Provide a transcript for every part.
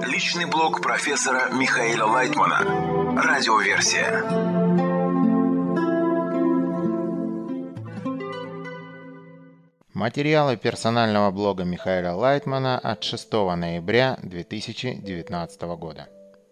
Личный блог профессора Михаила Лайтмана. Радиоверсия. Материалы персонального блога Михаила Лайтмана от 6 ноября 2019 года.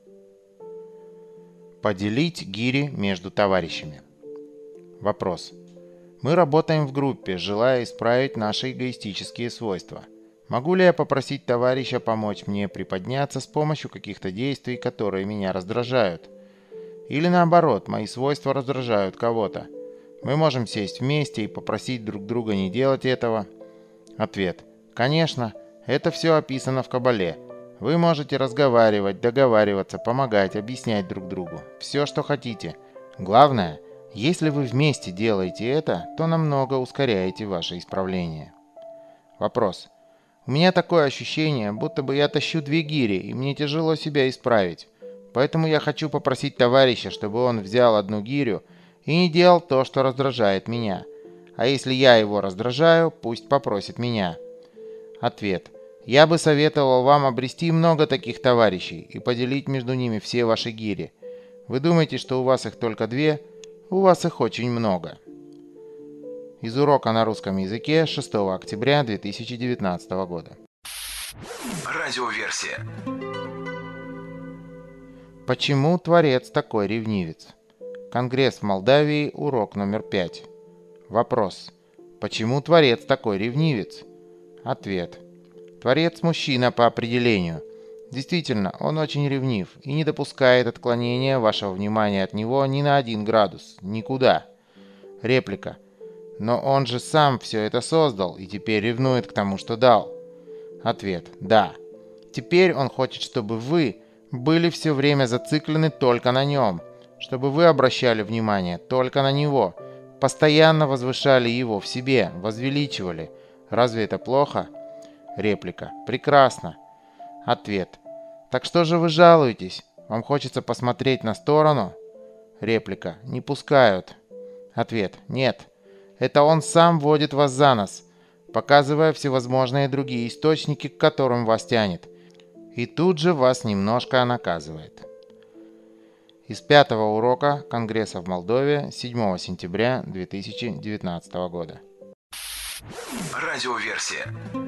Поделить гири между товарищами. Вопрос. Мы работаем в группе, желая исправить наши эгоистические свойства. Могу ли я попросить товарища помочь мне приподняться с помощью каких-то действий, которые меня раздражают? Или наоборот, мои свойства раздражают кого-то? Мы можем сесть вместе и попросить друг друга не делать этого? Ответ. Конечно, это все описано в Кабале. Вы можете разговаривать, договариваться, помогать, объяснять друг другу. Все, что хотите. Главное, если вы вместе делаете это, то намного ускоряете ваше исправление. Вопрос. У меня такое ощущение, будто бы я тащу две гири, и мне тяжело себя исправить. Поэтому я хочу попросить товарища, чтобы он взял одну гирю и не делал то, что раздражает меня. А если я его раздражаю, пусть попросит меня. Ответ. Я бы советовал вам обрести много таких товарищей и поделить между ними все ваши гири. Вы думаете, что у вас их только две? У вас их очень много. Из урока на русском языке 6 октября 2019 года. Радиоверсия. Почему Творец такой ревнивец? Конгресс в Молдавии, урок номер 5. Вопрос. Почему Творец такой ревнивец? Ответ. Творец – мужчина по определению. Действительно, он очень ревнив и не допускает отклонения вашего внимания от него ни на 1 градус, никуда. Реплика. Но он же сам все это создал и теперь ревнует к тому, что дал. Ответ. Да. Теперь он хочет, чтобы вы были все время зациклены только на нем, чтобы вы обращали внимание только на него, постоянно возвышали его в себе, возвеличивали. Разве это плохо? Реплика. Прекрасно. Ответ. Так что же вы жалуетесь? Вам хочется посмотреть на сторону? Реплика. Не пускают. Ответ. Нет. Это он сам водит вас за нос, показывая всевозможные другие источники, к которым вас тянет. И тут же вас немножко наказывает. Из 5-го урока Конгресса в Молдове 7 сентября 2019 года. Радиоверсия.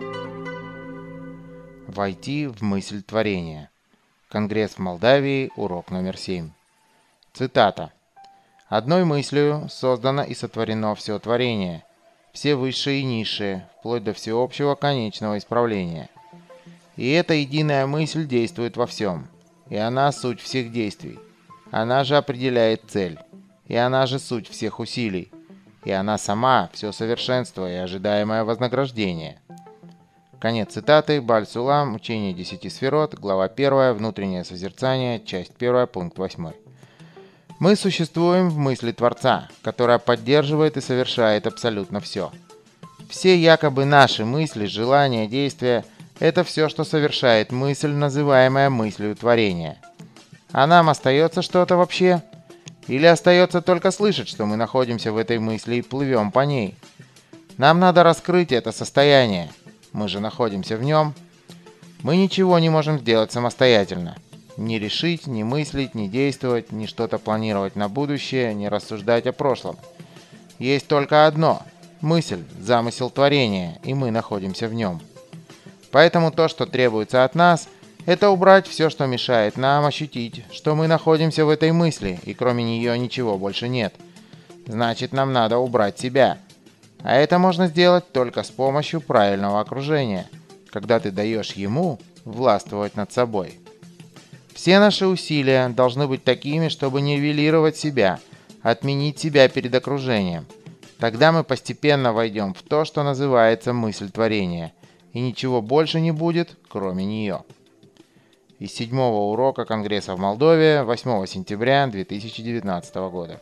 Войти в мысль творения. Конгресс в Молдавии, урок номер 7. Цитата. «Одной мыслью создано и сотворено все творение, все высшие и низшие, вплоть до всеобщего конечного исправления. И эта единая мысль действует во всем, и она суть всех действий. Она же определяет цель, и она же суть всех усилий, и она сама все совершенство и ожидаемое вознаграждение». Конец цитаты. Бааль-Сулам. Учение 10 сферот. Глава 1. Внутреннее созерцание. Часть 1. Пункт 8. Мы существуем в мысли Творца, которая поддерживает и совершает абсолютно все. Все якобы наши мысли, желания, действия – это все, что совершает мысль, называемая мыслью творения. А нам остается что-то вообще? Или остается только слышать, что мы находимся в этой мысли и плывем по ней? Нам надо раскрыть это состояние. Мы же находимся в нем. Мы ничего не можем сделать самостоятельно. Не решить, не мыслить, не действовать, не что-то планировать на будущее, не рассуждать о прошлом. Есть только одно – мысль, замысел творения, и мы находимся в нем. Поэтому то, что требуется от нас, это убрать все, что мешает нам ощутить, что мы находимся в этой мысли, и кроме нее ничего больше нет. Значит, нам надо убрать себя. А это можно сделать только с помощью правильного окружения, когда ты даешь ему властвовать над собой. Все наши усилия должны быть такими, чтобы нивелировать себя, отменить себя перед окружением. Тогда мы постепенно войдем в то, что называется мысль творения, и ничего больше не будет, кроме нее. Из 7-го урока Конгресса в Молдове 8 сентября 2019 года.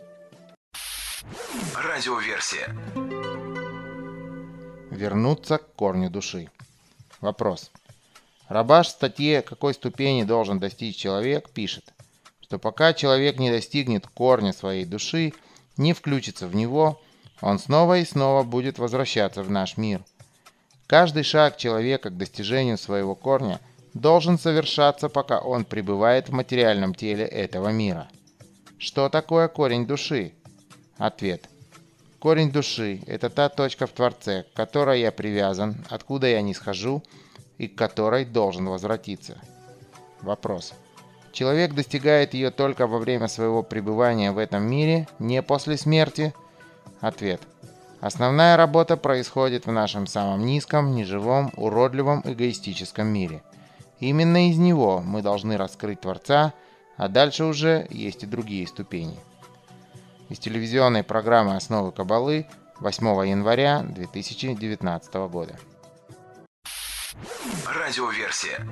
Радиоверсия. Вернуться к корню души. Вопрос. Рабаш в статье «Какой ступени должен достичь человек» пишет, что пока человек не достигнет корня своей души, не включится в него, он снова и снова будет возвращаться в наш мир. Каждый шаг человека к достижению своего корня должен совершаться, пока он пребывает в материальном теле этого мира. Что такое корень души? Ответ. Корень души – это та точка в Творце, к которой я привязан, откуда я не схожу и к которой должен возвратиться. Вопрос. Человек достигает ее только во время своего пребывания в этом мире, не после смерти? Ответ. Основная работа происходит в нашем самом низком, неживом, уродливом, эгоистическом мире. Именно из него мы должны раскрыть Творца, а дальше уже есть и другие ступени. Из телевизионной программы «Основы Каббалы» 8 января 2019 года. Радиоверсия.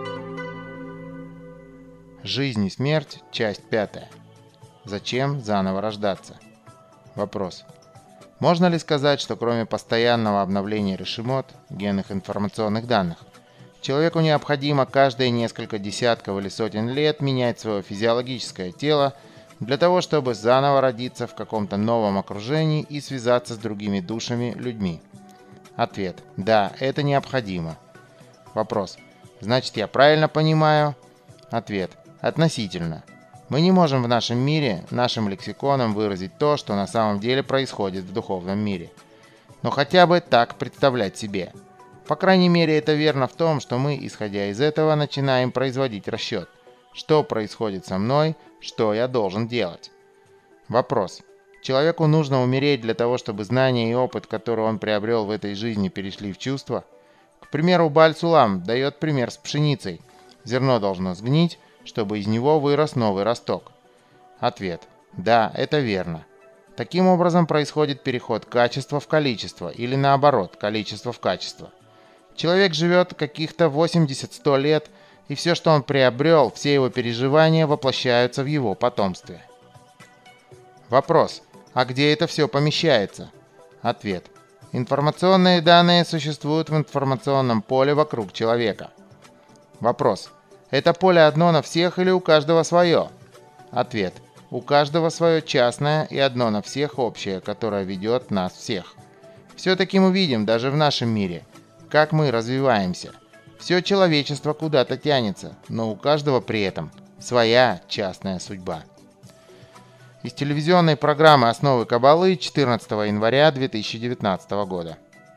Жизнь и смерть. Часть 5. Зачем заново рождаться? Вопрос. Можно ли сказать, что кроме постоянного обновления решимот, генных информационных данных, человеку необходимо каждые несколько десятков или сотен лет менять свое физиологическое тело для того, чтобы заново родиться в каком-то новом окружении и связаться с другими душами, людьми? Ответ. Да, это необходимо. Вопрос. Значит, я правильно понимаю? Ответ. Относительно. Мы не можем в нашем мире, нашим лексиконом выразить то, что на самом деле происходит в духовном мире. Но хотя бы так представлять себе. По крайней мере, это верно в том, что мы, исходя из этого, начинаем производить расчет. Что происходит со мной, что я должен делать? Вопрос. Человеку нужно умереть для того, чтобы знания и опыт, который он приобрел в этой жизни, перешли в чувства? К примеру, Бааль-Сулам дает пример с пшеницей. Зерно должно сгнить, чтобы из него вырос новый росток. Ответ. Да, это верно. Таким образом происходит переход качества в количество, или наоборот, количество в качество. Человек живет каких-то 80-100 лет, и все, что он приобрел, все его переживания воплощаются в его потомстве. Вопрос. А где это все помещается? Ответ. Информационные данные существуют в информационном поле вокруг человека. Вопрос. Это поле одно на всех или у каждого свое? Ответ. У каждого свое частное и одно на всех общее, которое ведет нас всех. Все-таки мы видим даже в нашем мире, как мы развиваемся. Все человечество куда-то тянется, но у каждого при этом своя частная судьба. Из телевизионной программы «Основы Каббалы» 14 января 2019 года.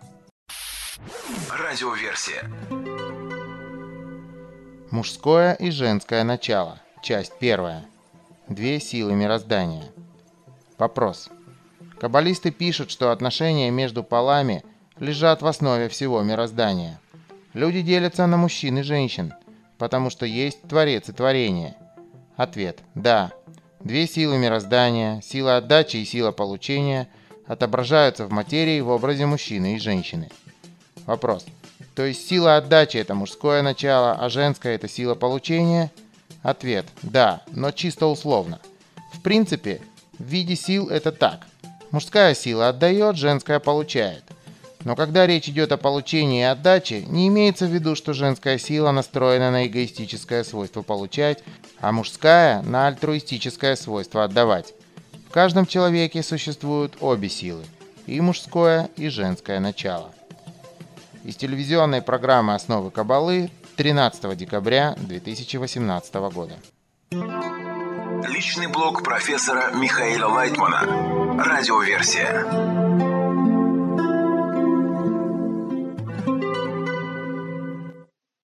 Радиоверсия. Мужское и женское начало. Часть 1. Две силы мироздания. Вопрос. Каббалисты пишут, что отношения между полами лежат в основе всего мироздания. Люди делятся на мужчин и женщин, потому что есть Творец и творение. Ответ. Да. Две силы мироздания, сила отдачи и сила получения, отображаются в материи в образе мужчины и женщины. Вопрос. То есть сила отдачи – это мужское начало, а женское – это сила получения? Ответ. Да, но чисто условно. В принципе, в виде сил это так. Мужская сила отдает, женская получает. Но когда речь идет о получении и отдаче, не имеется в виду, что женская сила настроена на эгоистическое свойство получать, а мужская – на альтруистическое свойство отдавать. В каждом человеке существуют обе силы – и мужское, и женское начало. Из телевизионной программы «Основы Каббалы» 13 декабря 2018 года. Личный блог профессора Михаэля Лайтмана. Радиоверсия.